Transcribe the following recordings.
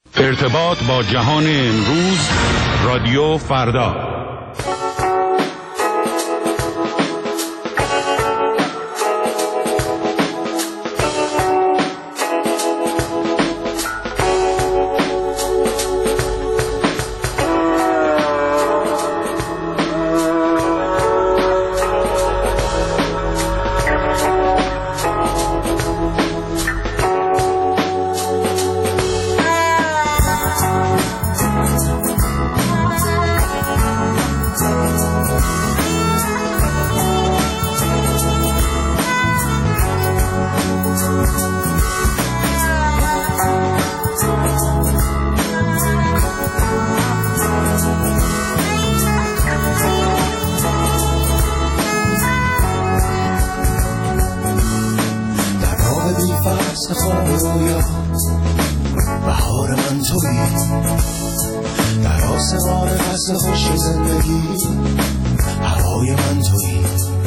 ارتباط با جهان امروز، رادیو فردا. بهار من تویی، در آسمان فصل خوش زندگی هوای من تویی.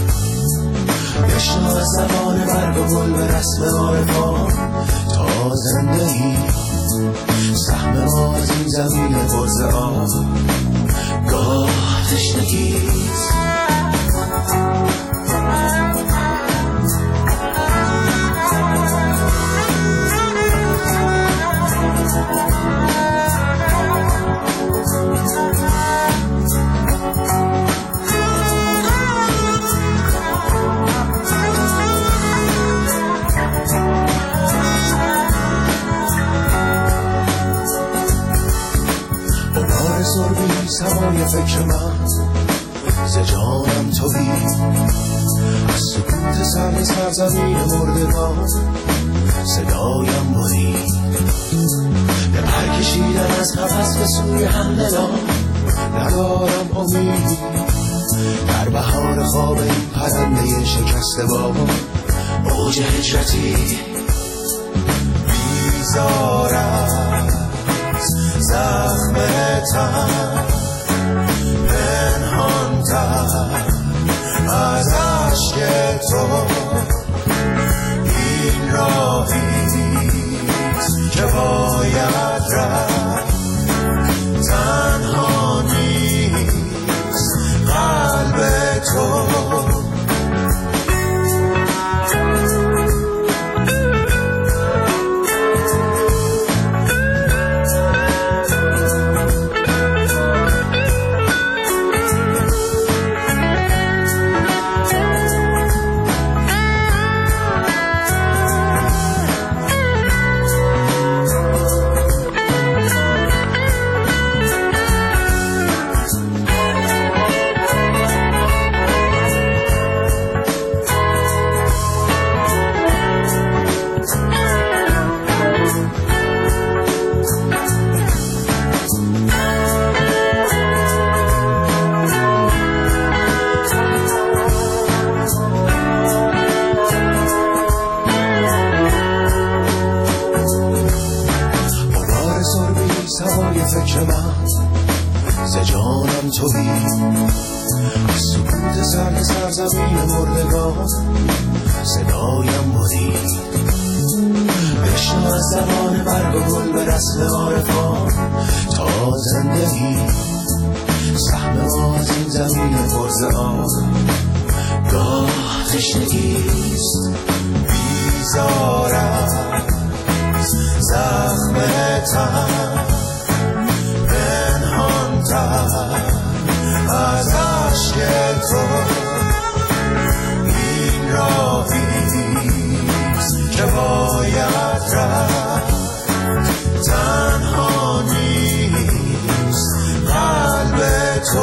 بشنو از زبان برگ و گل به رسم عارفان تا زندگی. سهم ما از این زمین برز آب گاه تشنگیست. سوای فکر من ز جانم تویی، از سکوت سر سرزمین مردگان صدایم بری. به پر کشیدن از قفس به سوی همدلان ندارم امید. در بهار خواب این پرنده شکسته با اوج هجرتی بیزارم زخم تن پنهان‌تر از عشق تو. این راهیست که باید رفت، تنها نیست قلب تو. فکر من ز جانم تویی، از سکوت سر سرزمین مردگان صدایم برید. بشنو از زبان برگ و گل به رسم عارفان تا زندگی. سهم ما از این زمین برز آب گاه تشنگیست. بیزارم زخم تن از عشق تو. این راهیست که باید رفت، تنها نیست قلب تو.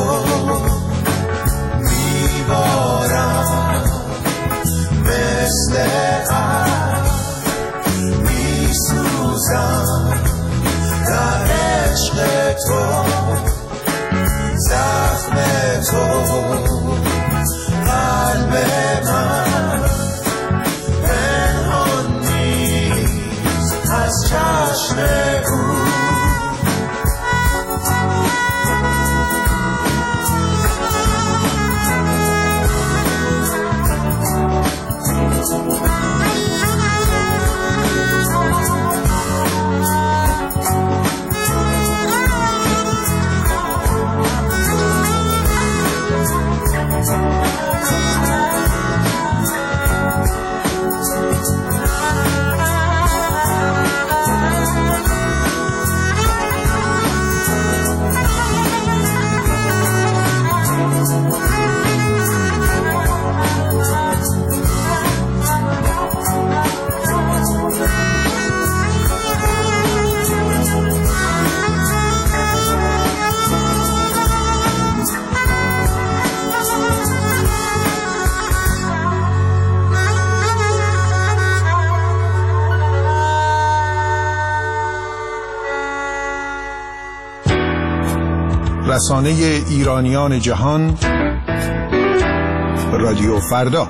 میبارم مثل عشق، میسوزم در عشق تو. زخم تو قلب من پنهان نیست از چشم او. رسانه ایرانیان جهان، رادیو فردا.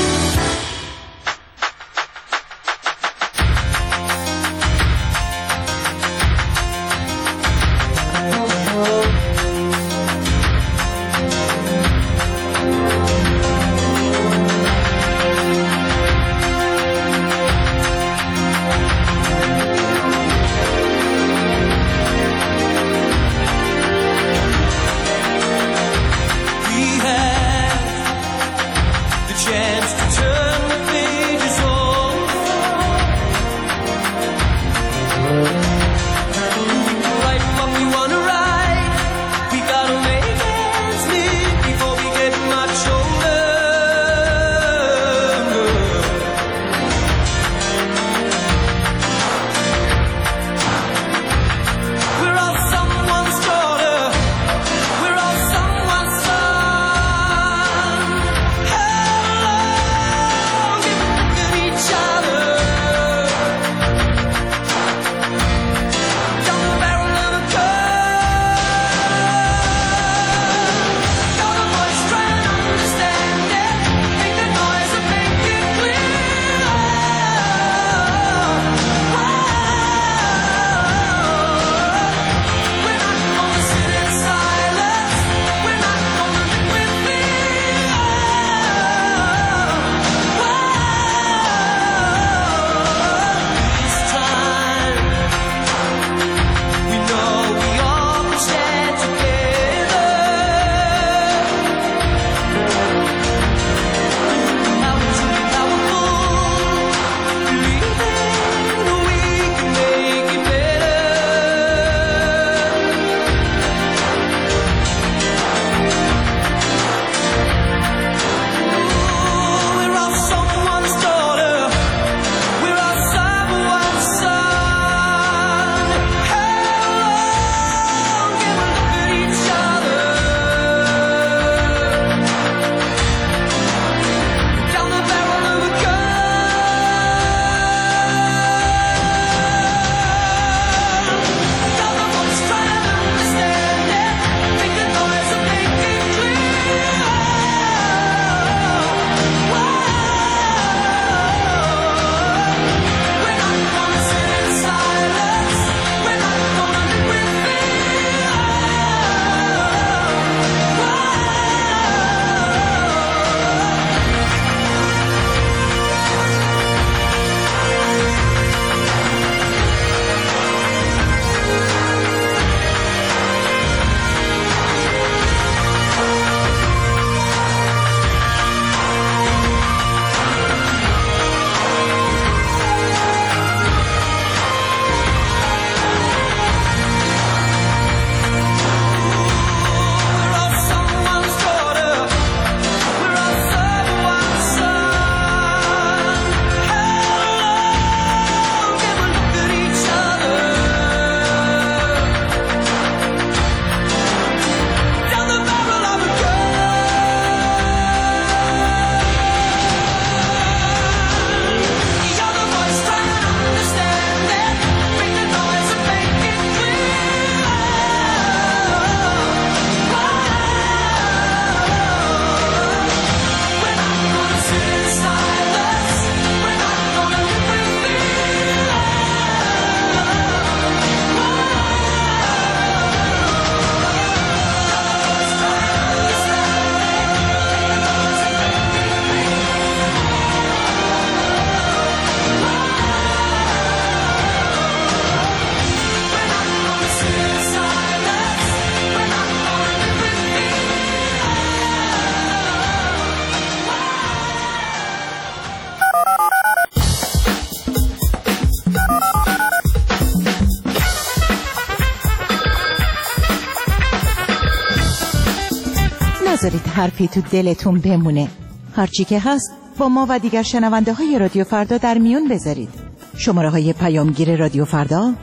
نذارید حرفی تو دلتون بمونه. هرچی که هست با ما و دیگر شنونده های رادیو فردا در میون بذارید. شماره های پیامگیر رادیو فردا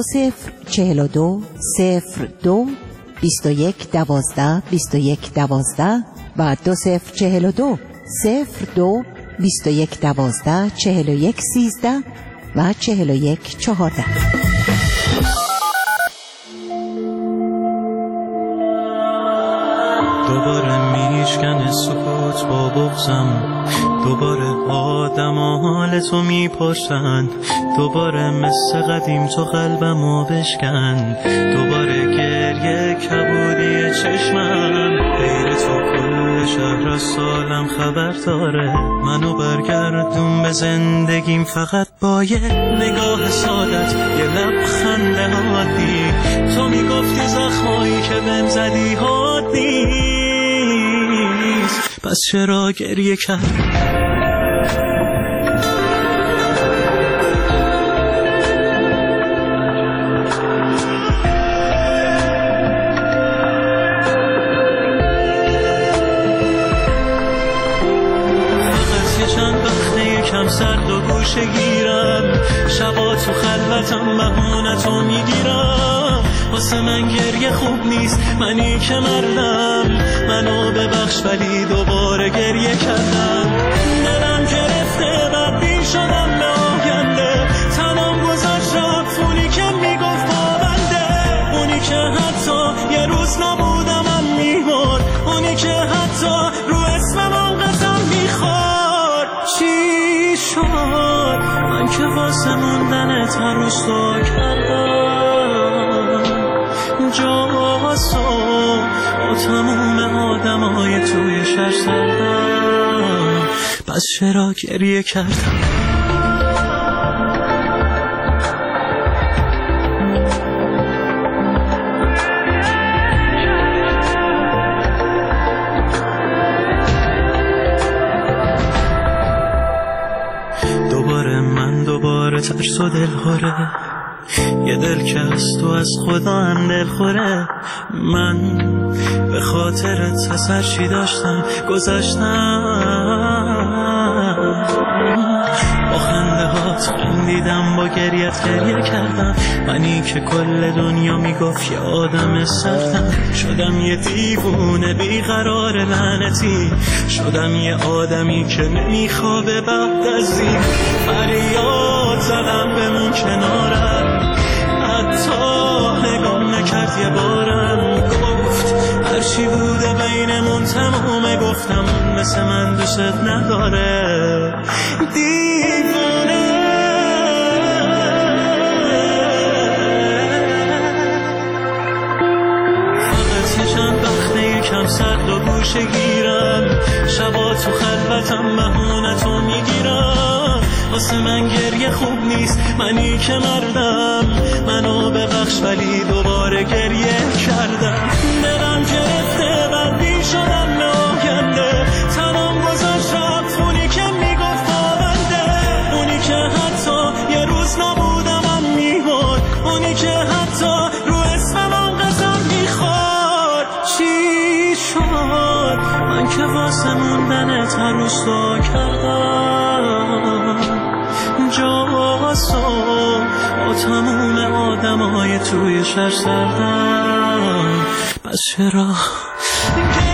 2042 02 21 12 21 12 و 2042 02 21 12 41 13 و 41 14. بغضم. دوباره آدم حال تو میپرسن، دوباره مثل قدیم تو قلبمو بشکن. دوباره گریه کبودی چشمم، غیر تو کل شهر از سالم خبر داره. منو برگردون به زندگیم فقط با یه نگاه سادت، یه لبخند عادی. تو میگفتی زخمایی که بهم زدی حادی، پس چرا گریه کرد؟ سرد و گوشه گیرم، شبا تو خلوتم بهونتو میگیرم. واسه من گریه خوب نیست، منی که مردم. منو ببخش ولی دوباره گریه کردم. دلم گرفته بدبین شدم به آینده، تنم گذاشت رفت اونی که میگفت پابنده. اونی که حتی یه روز نبودم من میمرد، اونی که حتی رو اسمم قسم میخورد. چی شد من که واسه موندنت هر روز دعا کردم؟ جاسو با تموم آدمای توی شهر سردم، پس چرا گریه کردم؟ دوباره ترس و دلخوره، یه دل که از تو از خدا هم دلخوره. من به خاطرت اثر چی داشتم گذاشتم، با خنده هات خندیدم، با گریت گریه کردم. منی که کل دنیا میگفت یه آدم سختم، شدم یه دیوونه بیقرار لعنتی. شدم یه آدمی که نمیخوابه بعد از این. فریاد زدم بمون کنارم، حتی نگام نکرد یه بارم. گفت هرچی بوده بینمون تمومه، گفتم مثل من دوست نداره. دیوونه فقط یه چند وقته یکم سرد و گوشه گیرم، شبا تو خلوتم بهونتو میگیرم. واسه من گریه خوب نیست، منی که مردم. منو ببخش ولی دوباره گریه کردم. دلم گرفته بدبین شدم به آینده، تنم گذاشت رفت اونی که میگفت پابنده. اونی که حتی یه روز نبودم من میمرد، اونی که حتی رو اسمم قسم میخورد. چی شد من که واسه موندنت هر روز دعا کردم؟ جاسو با تموم آدمای توی شهر سردم، پس چرا